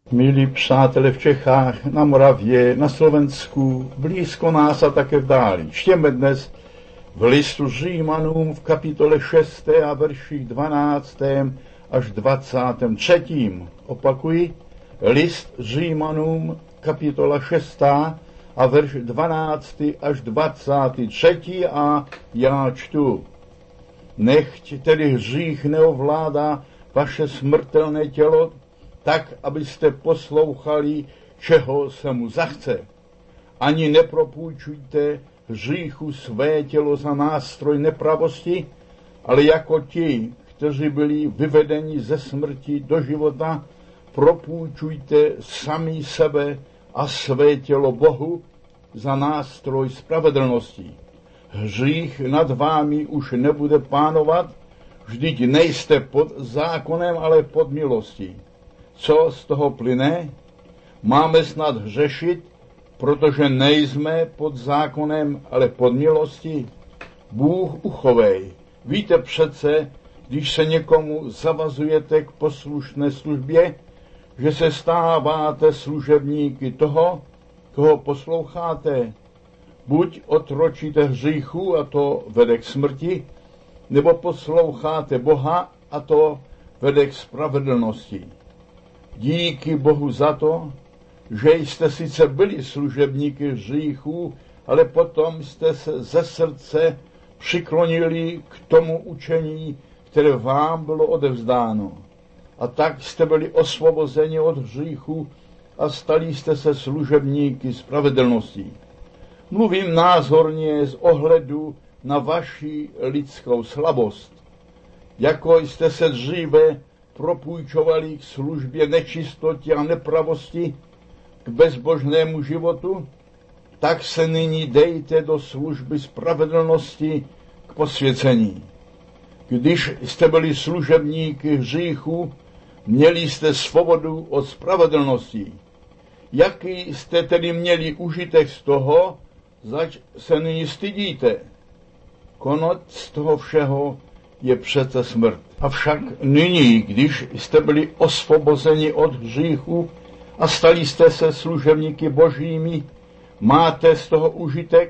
Milí přátelé v Čechách, na Moravě, na Slovensku, blízko nás a také v dáli. Čtěme dnes v listu Římanům v kapitole 6. a verších 12. až 23. Opakuji, list Římanům, kapitola 6. a verš 12. až 23. a já čtu. Nechť tedy hřích neovládá vaše smrtelné tělo, tak, abyste poslouchali, čeho se mu zachce. Ani nepropůjčujte hříchu své tělo za nástroj nepravosti, ale jako ti, kteří byli vyvedeni ze smrti do života, propůjčujte sami sebe a své tělo Bohu za nástroj spravedlnosti. Hřích nad vámi už nebude pánovat, vždyť nejste pod zákonem, ale pod milostí. Co z toho plyne? Máme snad hřešit, protože nejsme pod zákonem, ale pod milostí? Bůh uchovej. Víte přece, když se někomu zavazujete k poslušné službě, že se stáváte služebníky toho, koho posloucháte. Buď otročíte hříchu, a to vede k smrti, nebo posloucháte Boha, a to vede k spravedlnosti. Díky Bohu za to, že jste sice byli služebníky hříchů, ale potom jste se ze srdce přiklonili k tomu učení, které vám bylo odevzdáno. A tak jste byli osvobozeni od hříchu a stali jste se služebníky spravedlnosti. Mluvím názorně z ohledu na vaši lidskou slabost. Jako jste se dříve propůjčovali k službě nečistotě a nepravosti, k bezbožnému životu, tak se nyní dejte do služby spravedlnosti k posvěcení. Když jste byli služebníky hříchu, měli jste svobodu od spravedlnosti. Jaký jste tedy měli užitek z toho, zač se nyní stydíte? Konec toho všeho je přece smrt. Avšak nyní, když jste byli osvobozeni od hříchu a stali jste se služebníky božími, máte z toho užitek,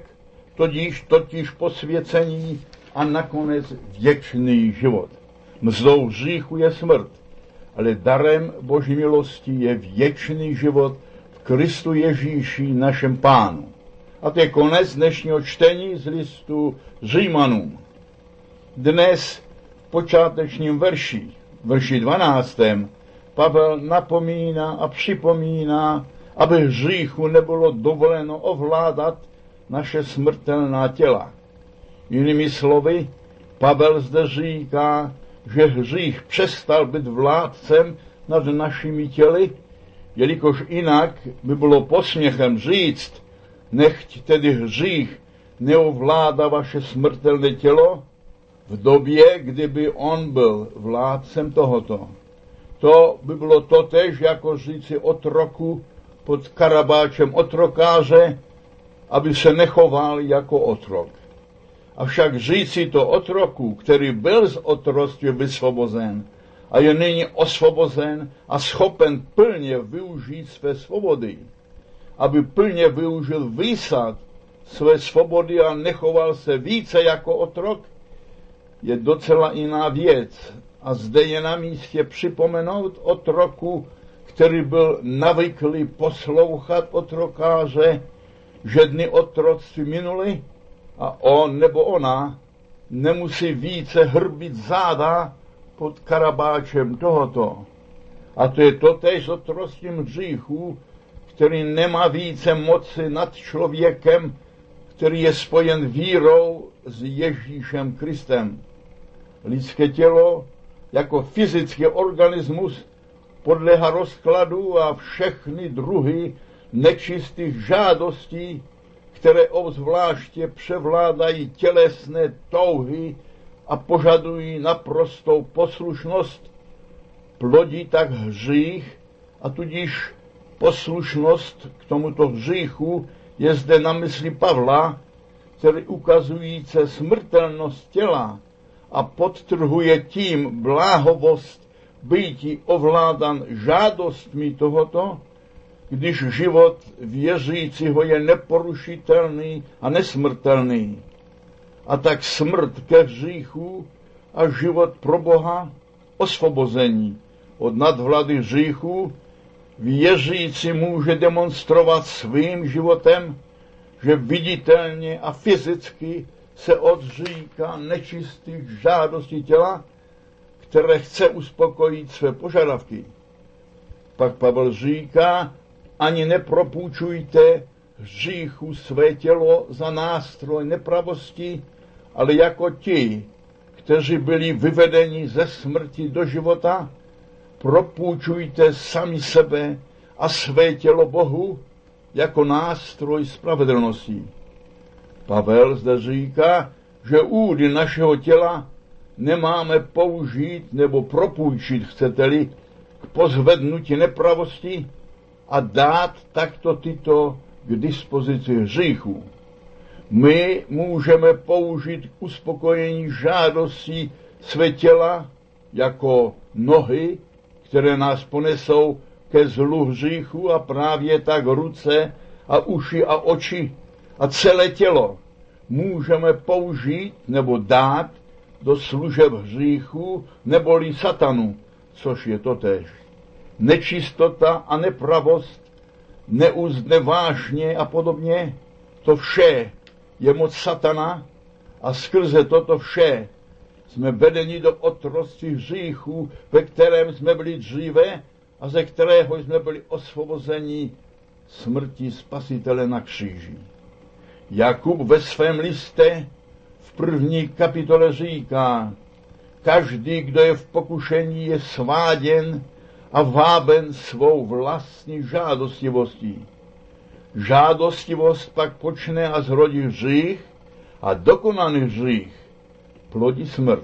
totiž posvěcení a nakonec věčný život. Mzdou hříchu je smrt, ale darem Boží milosti je věčný život v Kristu Ježíši našem Pánu. A to je konec dnešního čtení z listu Římanům. Dnes v počátečním verši 12. Pavel napomíná a připomíná, aby hříchu nebylo dovoleno ovládat naše smrtelná těla. Jinými slovy, Pavel zde říká, že hřích přestal být vládcem nad našimi těly, jelikož jinak by bylo posměchem říct, nechť tedy hřích neovládá vaše smrtelné tělo, v době, kdyby on byl vládcem tohoto. To by bylo totéž, jako říci otroku pod karabáčem otrokáře, aby se nechoval jako otrok. Avšak říci to otroku, který byl z otroctví vysvobozen a je nyní osvobozen a schopen plně využít své svobody, aby plně využil výsad své svobody a nechoval se více jako otrok, je docela jiná věc. A zde je na místě připomenout otroku, který byl navyklý poslouchat otrokáře, že dny otroctví minuly a on nebo ona nemusí více hrbit záda pod karabáčem tohoto. A to je totéž s otroctvím hříchu, který nemá více moci nad člověkem, který je spojen vírou s Ježíšem Kristem. Lidské tělo jako fyzický organismus podléhá rozkladu a všechny druhy nečistých žádostí, které obzvláště převládají tělesné touhy a požadují naprostou poslušnost, plodí tak hřích a tudíž poslušnost k tomuto hříchu je zde na mysli Pavla, který ukazujíce smrtelnost těla a podtrhuje tím bláhovost býti ovládan žádostmi tohoto, když život věřícího je neporušitelný a nesmrtelný. A tak smrt ke hříchu a život pro Boha, osvobození od nadvlady hříchu, věřící může demonstrovat svým životem, že viditelně a fyzicky se odříká nečistých žádostí těla, které chce uspokojit své požadavky. Pak Pavel říká, ani nepropůjčujte hříchu své tělo za nástroj nepravosti, ale jako ti, kteří byli vyvedeni ze smrti do života, propůjčujte sami sebe a své tělo Bohu jako nástroj spravedlnosti. Pavel zde říká, že údy našeho těla nemáme použít nebo propůjčit, chcete-li, k pozvednutí nepravosti a dát takto tyto k dispozici hříchu. My můžeme použít k uspokojení žádostí své těla jako nohy, které nás ponesou ke zlu hříchu, a právě tak ruce a uši a oči a celé tělo můžeme použít nebo dát do služeb hříchu neboli satanu, což je totéž. Nečistota a nepravost, neúzdné vášně a podobně, to vše je moc satana a skrze toto vše jsme vedeni do otroctví hříchu, ve kterém jsme byli dříve a ze kterého jsme byli osvobozeni smrti Spasitele na kříži. Jakub ve svém listě v 1. kapitole říká, každý, kdo je v pokušení, je sváděn a váben svou vlastní žádostivostí. Žádostivost pak počne a zrodí hřích a dokonaný hřích plodí smrt.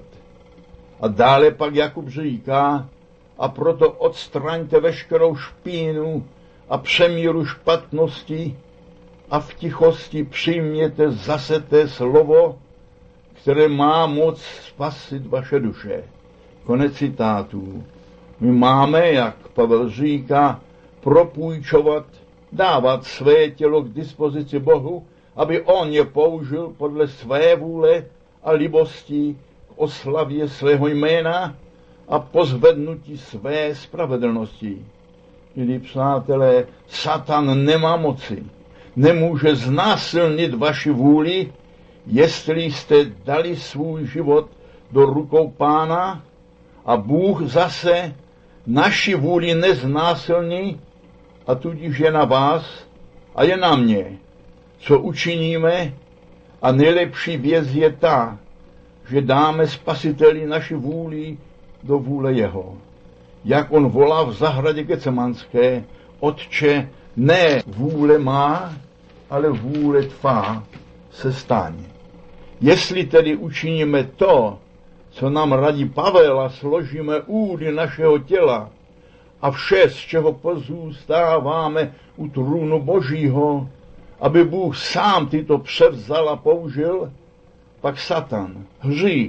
A dále pak Jakub říká, a proto odstraňte veškerou špínu a přemíru špatnosti a v tichosti přijměte zaseté slovo, které má moc spasit vaše duše. Konec citátů. My máme, jak Pavel říká, propůjčovat, dávat své tělo k dispozici Bohu, aby on je použil podle své vůle a libosti k oslavě svého jména a pozvednutí své spravedlnosti. Milí přátelé, Satan nemá moci, nemůže znásilnit vaši vůli, jestli jste dali svůj život do rukou Pána, a Bůh zase naši vůli neznásilní, a tudíž je na vás a je na mě, co učiníme, a nejlepší věc je ta, že dáme Spasiteli naši vůli do vůle jeho. Jak on volá v zahradě Getsemanské, Otče, ne vůle má, ale vůle tvá se staň. Jestli tedy učiníme to, co nám radí Pavel, a složíme údy našeho těla a vše, z čeho pozůstáváme u trůnu Božího, aby Bůh sám tyto převzal a použil, pak Satan, hřích,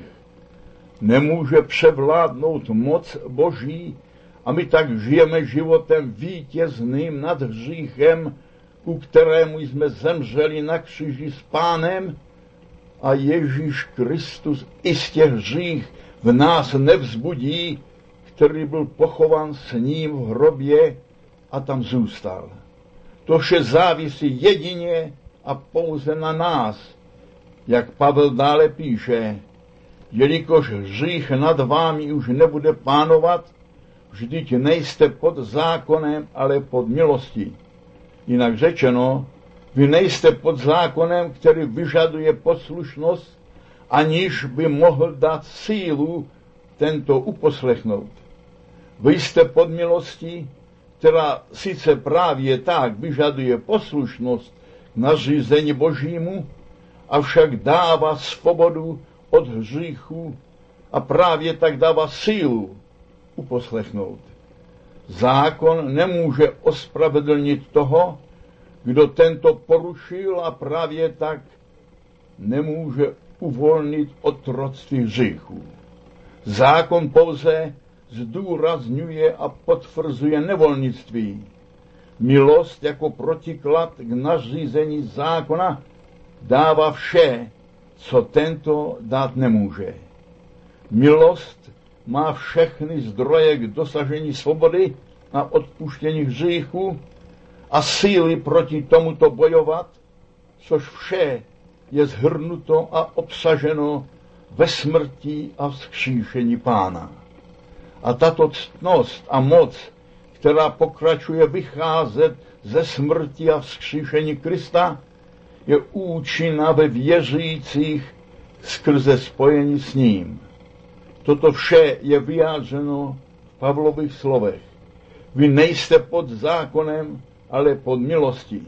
nemůže převládnout moc Boží a my tak žijeme životem vítězným nad hříchem, ku kterému jsme zemřeli na kříži s Pánem, a Ježíš Kristus jistě hřích v nás nevzbudí, který byl pochován s ním v hrobě a tam zůstal. To vše závisí jedině a pouze na nás, jak Pavel dále píše, jelikož hřích nad vámi už nebude pánovat, vždyť nejste pod zákonem, ale pod milostí. Jinak řečeno, vy nejste pod zákonem, který vyžaduje poslušnost, aniž by mohl dát sílu tento uposlechnout. Vy jste pod milostí, která sice právě tak vyžaduje poslušnost k nařízení Božímu, avšak dává svobodu od hříchu a právě tak dává sílu uposlechnout. Zákon nemůže ospravedlnit toho, kdo tento porušil, a právě tak nemůže uvolnit otroctví hříchu. Zákon pouze zdůrazňuje a potvrzuje nevolnictví. Milost jako protiklad k nařízení zákona dává vše, co tento dát nemůže. Milost má všechny zdroje k dosažení svobody a odpuštění hříchů a síly proti tomuto bojovat, což vše je shrnuto a obsaženo ve smrti a vzkříšení Pána. A tato ctnost a moc, která pokračuje vycházet ze smrti a vzkříšení Krista, je účinná ve věřících skrze spojení s ním. Toto vše je vyjádřeno v Pavlových slovech. Vy nejste pod zákonem, ale pod milostí.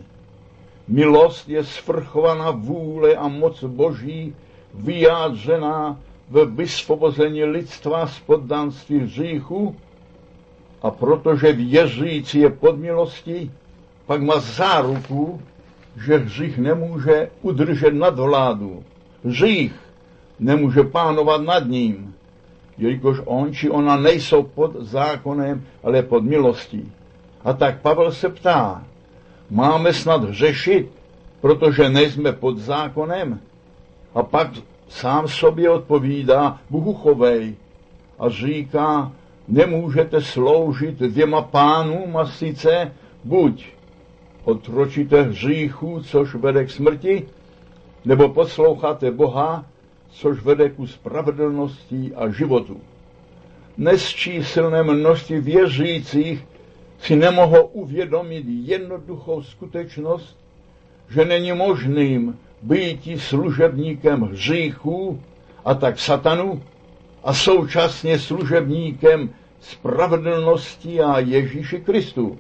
Milost je svrchovaná vůle a moc Boží, vyjádřená ve vysvobození lidstva z poddanství hříchu, a protože věřící je pod milostí, pak má záruku, že hřích nemůže udržet nadvládu. Hřích nemůže pánovat nad ním, jelikož on či ona nejsou pod zákonem, ale pod milostí. A tak Pavel se ptá, máme snad hřešit, protože nejsme pod zákonem? A pak sám sobě odpovídá, Bohu chovej, a říká, nemůžete sloužit dvěma pánům, a sice buď otročíte hříchu, což vede k smrti, nebo posloucháte Boha, což vede ku spravedlnosti a životu. Nesčíslné množství věřících si nemohou uvědomit jednoduchou skutečnost, že není možným býti služebníkem hříchu a tak satanu a současně služebníkem spravedlnosti a Ježíši Kristu.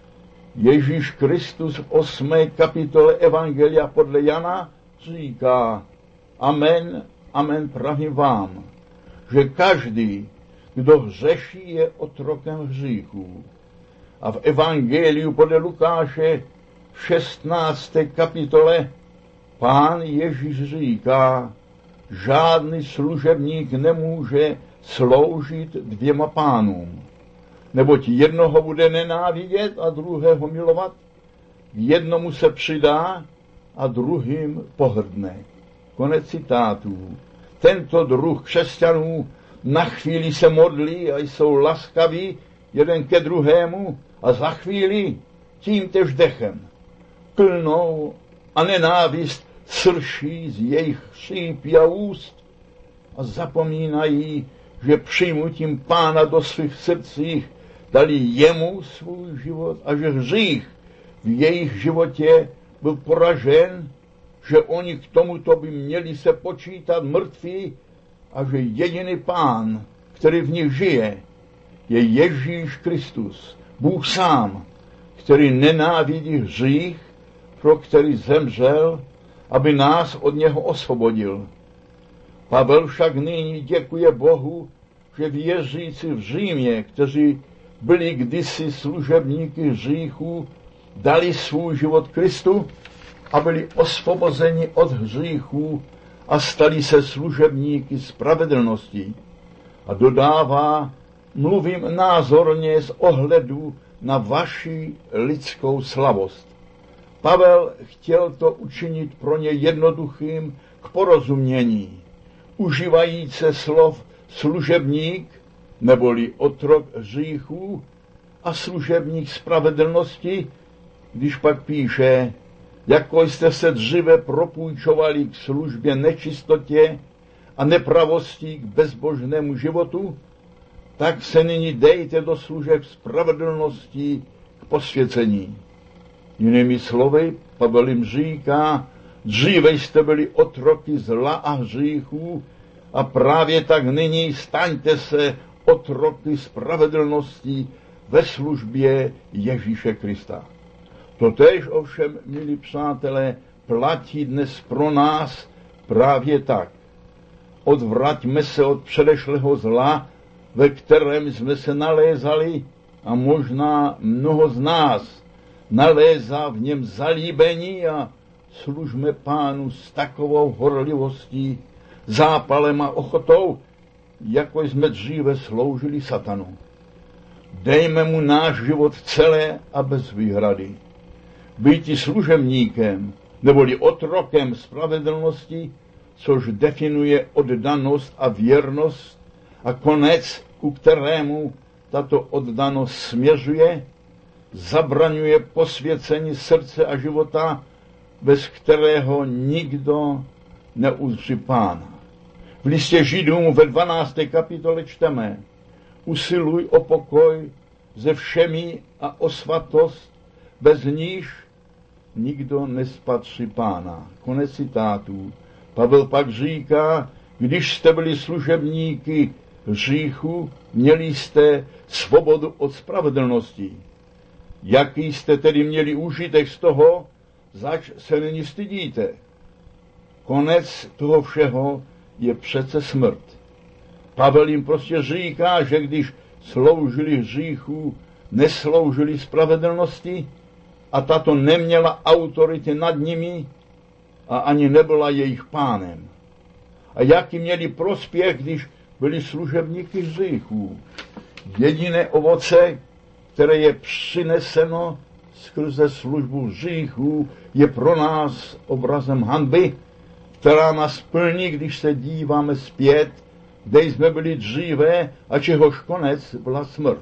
Ježíš Kristus v 8. kapitole Evangelia podle Jana říká, amen, amen pravím vám, že každý, kdo hřeší, je otrokem hříchů. A v Evangeliu podle Lukáše v 16. kapitole Pán Ježíš říká, žádný služebník nemůže sloužit dvěma pánům, neboť jednoho bude nenávidět a druhého milovat, jednomu se přidá a druhým pohrdne. Konec citátů. Tento druh křesťanů na chvíli se modlí a jsou laskaví jeden ke druhému a za chvíli tímtež dechem plnou a nenávist srší z jejich chřípí a úst a zapomínají, že přijmutím Pána do svých srdcích dali jemu svůj život a že hřích v jejich životě byl poražen, že oni k tomuto by měli se počítat mrtví a že jediný Pán, který v nich žije, je Ježíš Kristus, Bůh sám, který nenávidí hřích, pro který zemřel, aby nás od něho osvobodil. Pavel však nyní děkuje Bohu, že věřící v Římě, kteří byli kdysi služebníky hříchů, dali svůj život Kristu a byli osvobozeni od hříchů a stali se služebníky spravedlnosti. A dodává, mluvím názorně z ohledu na vaši lidskou slabost. Pavel chtěl to učinit pro ně jednoduchým k porozumění, užívajíce slov služebník, neboli otrok hříchů, a služebník spravedlnosti, když pak píše, jako jste se dříve propůjčovali k službě nečistotě a nepravosti k bezbožnému životu, tak se nyní dejte do služeb spravedlnosti k posvěcení. Jinými slovy, Pavel jim říká, dříve jste byli otroky zla a hříchů a právě tak nyní staňte se otroky spravedlnosti ve službě Ježíše Krista. Totéž ovšem, milí přátelé, platí dnes pro nás právě tak. Odvraťme se od předešlého zla, ve kterém jsme se nalézali, a možná mnoho z nás nalézá v něm zalíbení, a služme Pánu s takovou horlivostí, zápalem a ochotou, jako jsme dříve sloužili satanu. Dejme mu náš život celé a bez výhrady. Býti služebníkem, neboli otrokem spravedlnosti, což definuje oddanost a věrnost a konec, ku kterému tato oddanost směřuje, zabraňuje posvěcení srdce a života, bez kterého nikdo neuzří Pána. V listě Židům ve 12. kapitole čteme: usiluj o pokoj se všemi a o svatost, bez níž nikdo nespatří Pána. Konec citátů. Pavel pak říká: když jste byli služebníky hříchu, měli jste svobodu od spravedlnosti. Jaký jste tedy měli užitek z toho, zač se nyní stydíte? Konec toho všeho je přece smrt. Pavel jim prostě říká, že když sloužili hříchu, nesloužili spravedlnosti a tato neměla autority nad nimi a ani nebyla jejich pánem. A jaký měli prospěch, když byli služebníky hříchů? Jediné ovoce, které je přineseno skrze službu hříchů, je pro nás obrazem hanby, která nás plní, když se díváme zpět, kde jsme byli dříve a čehož konec byla smrt.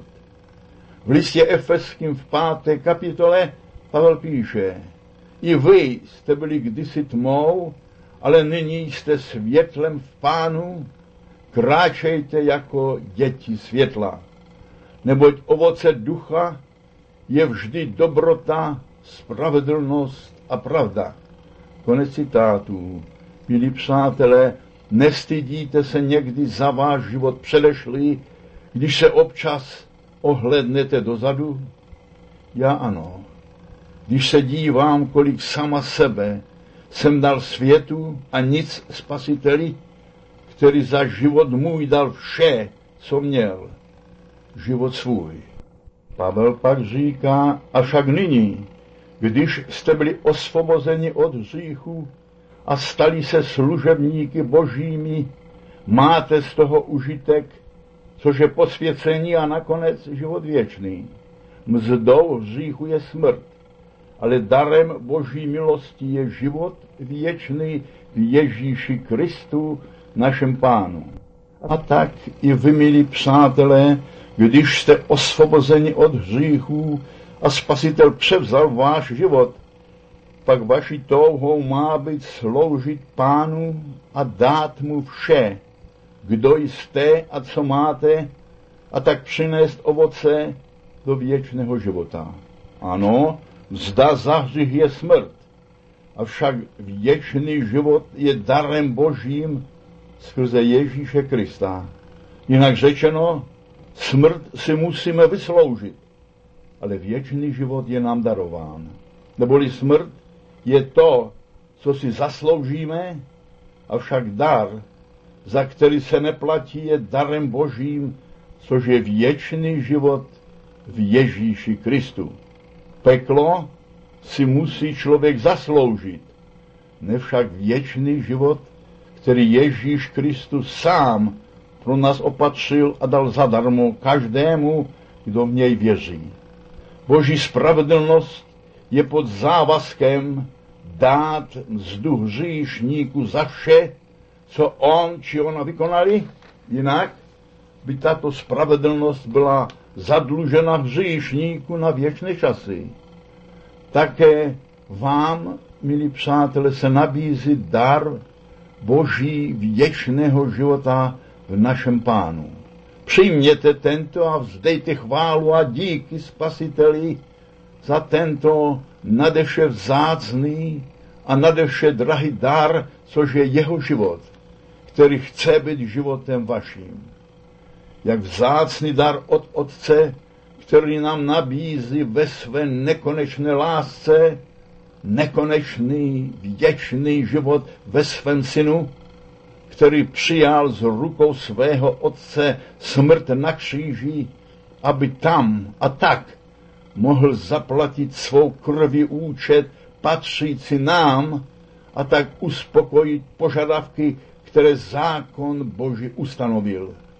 V listě Efeským v 5. kapitole Pavel píše: i vy jste byli kdysi tmou, ale nyní jste světlem v Pánu, kráčejte jako děti světla. Neboť ovoce ducha je vždy dobrota, spravedlnost a pravda. Konec citátů. Milí přátelé, nestydíte se někdy za váš život předešlý, když se občas ohlédnete dozadu? Já ano. Když se dívám, kolik sama sebe jsem dal světu a nic Spasiteli, který za život můj dal vše, co měl, život svůj. Pavel pak říká: avšak nyní, když jste byli osvobozeni od hříchu a stali se služebníky božími, máte z toho užitek, což je posvěcení a nakonec život věčný. Mzdou hříchu je smrt, ale darem boží milosti je život věčný v Ježíši Kristu, našem Pánu. A tak i vy, milí přátelé, když jste osvobozeni od hříchů a Spasitel převzal váš život, pak vaší touhou má být sloužit Pánu a dát mu vše, kdo jste a co máte, a tak přinést ovoce do věčného života. Ano, mzda za hřích je smrt, avšak věčný život je darem božím skrze Ježíše Krista. Jinak řečeno, smrt si musíme vysloužit, ale věčný život je nám darován. Neboli smrt je to, co si zasloužíme, avšak dar, za který se neplatí, je darem božím, což je věčný život v Ježíši Kristu. Peklo si musí člověk zasloužit, ne však věčný život, který Ježíš Kristus sám pro nás opatřil a dal zadarmo každému, kdo v něj věří. Boží spravedlnost je pod závazkem dát mzdu hříšníku za vše, co on či ona vykonali, jinak by tato spravedlnost byla zadlužena hříšníku na věčné časy. Také vám, milí přátelé, se nabízí dar boží věčného života v našem Pánu. Přijměte tento a vzdejte chválu a díky Spasiteli za tento nadevše vzácný a nadevše drahý dar, což je jeho život, který chce být životem vaším. Jak vzácný dar od Otce, který nám nabízí ve své nekonečné lásce nekonečný, věčný život ve svém Synu, který přijal z rukou svého Otce smrt na kříži, aby tam a tak mohl zaplatit svou krví účet patřící nám a tak uspokojit požadavky, které zákon Boží ustanovil.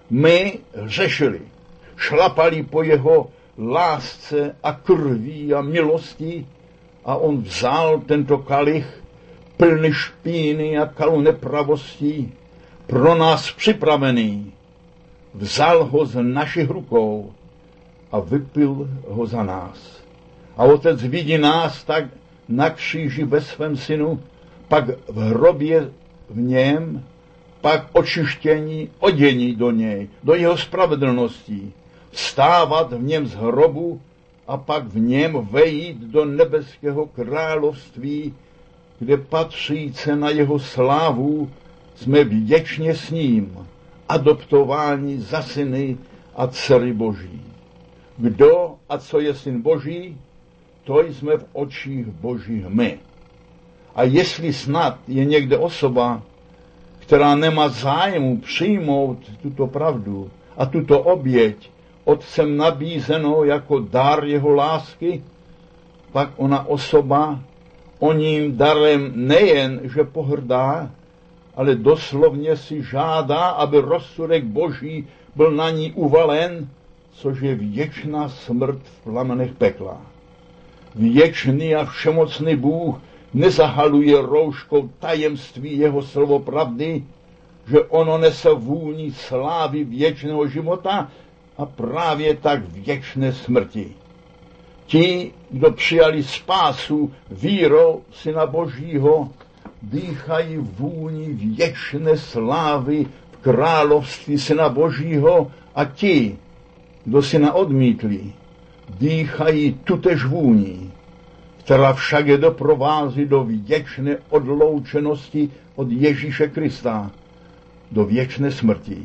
my hřešili, šlapali po jeho lásce a krví a milosti a on vzal tento kalich plný špíny a kalu nepravostí, pro nás připravený, vzal ho z našich rukou a vypil ho za nás. A Otec vidí nás tak na kříži ve svém synu, pak v hrobě v něm, pak očištění, odění do něj, do jeho spravedlnosti, vstávat v něm z hrobu a pak v něm vejít do nebeského království, kde patříce na jeho slávu jsme vděčně s ním, adoptováni za syny a dcery Boží. Kdo a co je syn Boží, to jsme v očích Božích my. A jestli snad je někde osoba, která nemá zájmu přijmout tuto pravdu a tuto oběť Otcem nabízenou jako dar jeho lásky, pak ona osoba o ním darem nejen, že pohrdá, ale doslovně si žádá, aby rozsudek Boží byl na ní uvalen, což je věčná smrt v plamenech pekla. Věčný a všemocný Bůh nezahaluje rouškou tajemství jeho slovo pravdy, že ono nese vůni slávy věčného života a právě tak věčné smrti. Ti, kdo přijali spásu vírou Syna Božího, dýchají vůni věčné slávy v království Syna Božího a ti, kdo Syna odmítli, dýchají tutéž vůni, která však je doprovází do věčné odloučenosti od Ježíše Krista, do věčné smrti.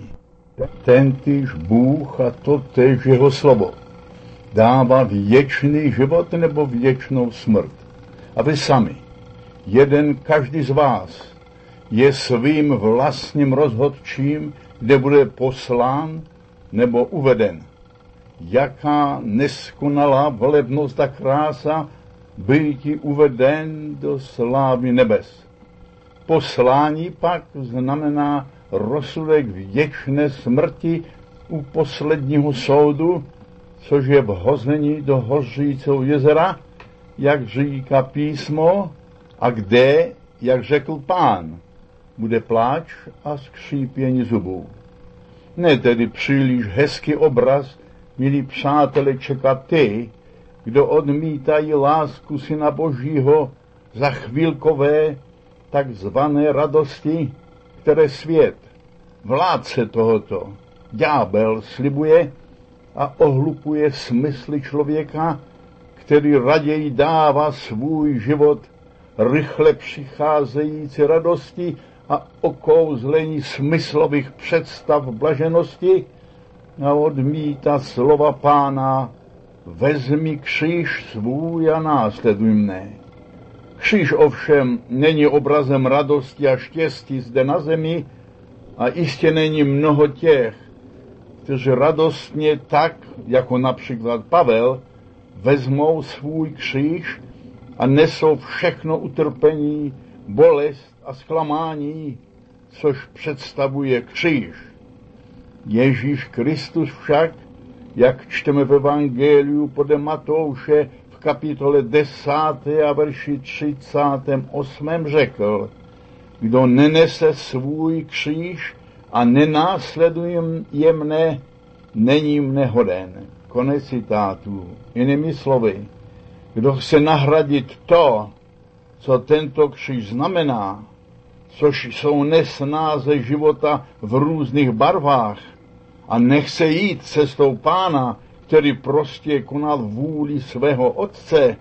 Tentýž Bůh a totéž jeho slovo dává věčný život nebo věčnou smrt. A vy sami, jeden každý z vás, je svým vlastním rozhodčím, kde bude poslán nebo uveden. Jaká neskonalá volebnost a krása býti uveden do slávy nebes. Poslání pak znamená rozsudek věčné smrti u posledního soudu, což je vhození do hořícího jezera, jak říká písmo, a kde, jak řekl Pán, bude pláč a skřípění zubů. Ne tedy příliš hezký obraz, milí přátelé, čekat ty, kdo odmítají lásku Syna Božího za chvílkové takzvané radosti, které svět, vládce tohoto, ďábel slibuje a ohlupuje smysly člověka, který raději dává svůj život rychle přicházející radosti a okouzlení smyslových představ blaženosti a odmítá slova Pána: vezmi kříž svůj a následuj mne. Kříž ovšem není obrazem radosti a štěstí zde na zemi a jistě není mnoho těch, kteří radostně tak, jako například Pavel, vezmou svůj kříž a nesou všechno utrpení, bolest a zklamání, což představuje kříž. Ježíš Kristus však, jak čteme v Evangeliu podle Matouše v kapitole 10. a verši 38. řekl: kdo nenese svůj kříž a nenásleduje mne, není mne hoden. Konec citátu. Jinými slovy, kdo chce nahradit to, co tento kříž znamená, což jsou nesnáze života v různých barvách, a nechce jít cestou Pána, který prostě konal vůli svého Otce,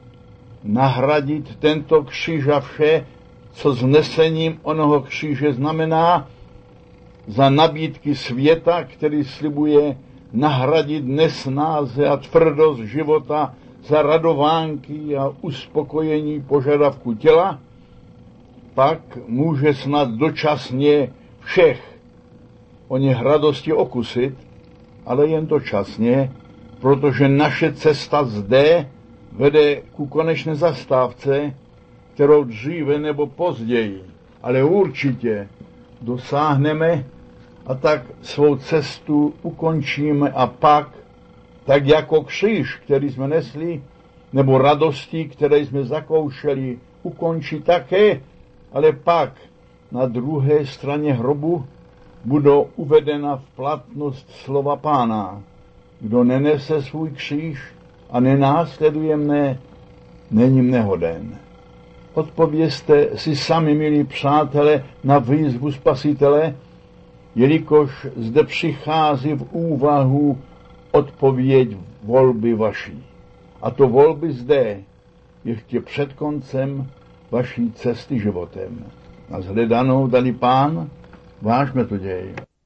nahradit tento kříž a vše, co s nesením onoho kříže znamená, za nabídky světa, který slibuje nahradit nesnáze a tvrdost života za radovánky a uspokojení požadavku těla, pak může snad dočasně všech o něch radosti okusit, ale jen dočasně, protože naše cesta zde vede ku konečné zastávce, kterou dříve nebo později, ale určitě dosáhneme A tak svou cestu ukončíme a pak, tak jako kříž, který jsme nesli, nebo radosti, které jsme zakoušeli, ukončí také, ale pak na druhé straně hrobu budou uvedena v platnost slova Pána. Kdo nenese svůj kříž a nenásleduje mne, není mne hoden. Odpovězte si sami, milí přátelé, na výzvu Spasitele, jelikož zde přichází v úvahu odpověď volby vaší. A to volby zde, ještě před koncem vaší cesty životem. Na shledanou, dali Pán, vážme to děj.